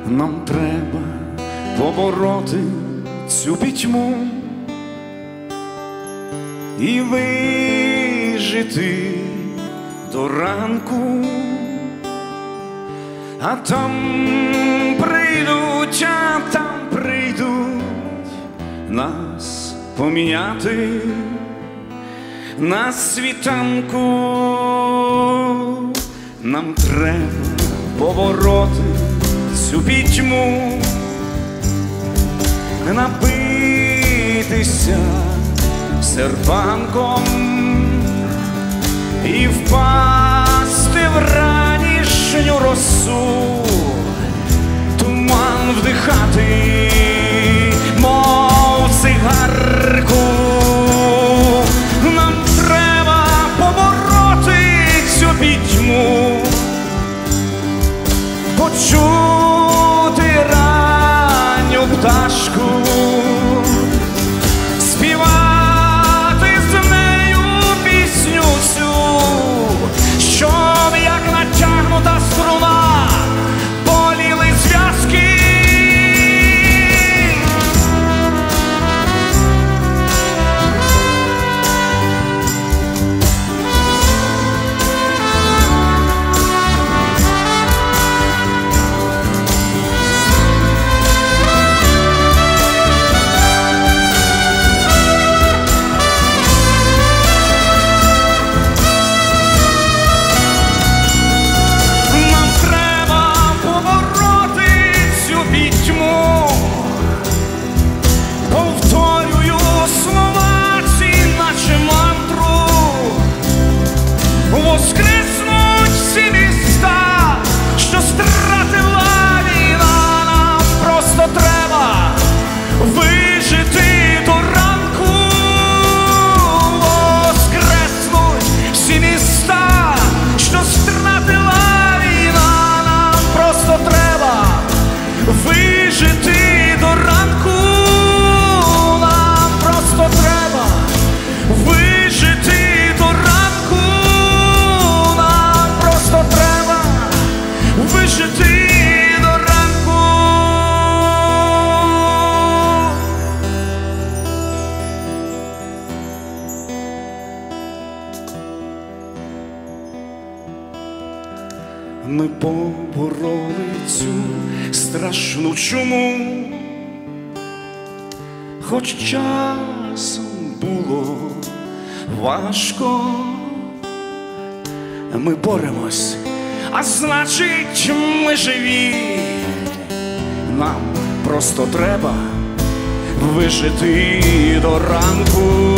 Нам треба побороти цю пітьму і вижити до ранку, а там прийдуть нас поміняти на світанку. Нам треба побороти цю пітьму, напитися серпанком і впасти в ранішню росу, туман вдихати, мов цигарку. Нам треба побороти цю пітьму, почути ранню пташку, співати з нею пісню цю, щоб як натягнута струна боліли зв'язки. Воскреснуть всі міста, що стратила війна. Нам просто треба вижити до ранку. Воскреснуть всі міста, що стратила війна. Нам просто треба вижити до ранку. Нам просто треба вижити до ранку. Вижити до ранку. Ми побороли цю страшну чуму, хоч часом було важко. Ми боремось, а значить, ми живі. Нам просто треба вижити до ранку.